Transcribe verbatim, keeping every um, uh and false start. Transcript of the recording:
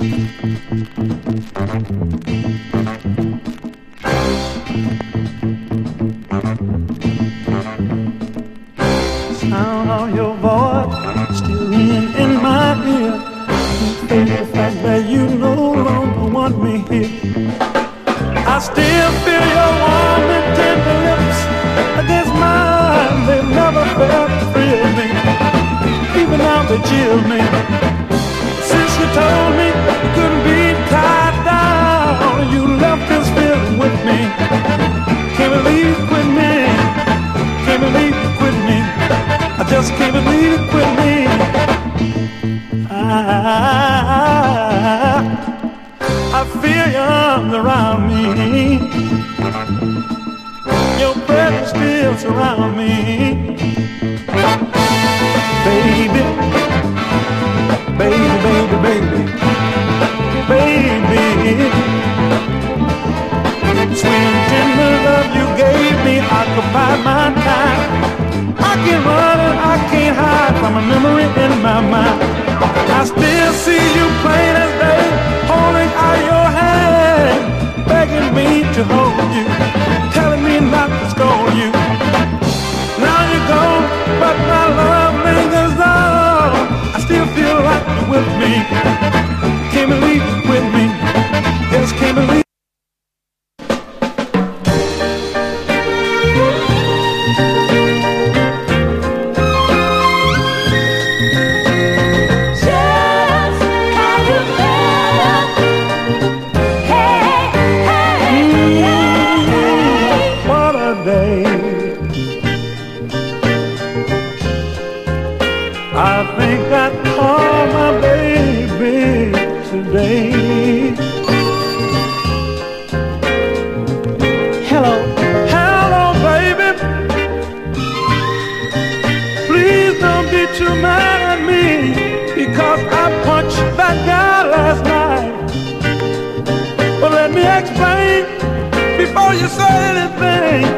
Sound of your voice still ringing in my ear. The fact that you no longer want me here. I still feel your warm and tender lips against mine. They never felt to thrill me. Even now they chill me. Since you told me you couldn't be tied down, you left this feeling with me. Can't believe you quit me. Can't believe you quit me. I just can't believe you quit me. I, I feel your arms around me. Your presence still surround me. Baby, baby, baby, baby, baby. Sweet and tender love you gave me occupied my time. I can't run and I can't hide from a memory in my mind. I still see you plain as day, holding out your hand, begging me to hold you, telling me not to scold you. Now you're gone, but my love lingers on. I still feel like you're with me. Can't believe you're with me. Just can't believe. I think I'd call my baby today. Hello, hello, baby. Please don't be too mad at me because I punched that guy last night. But let me explain before you say anything.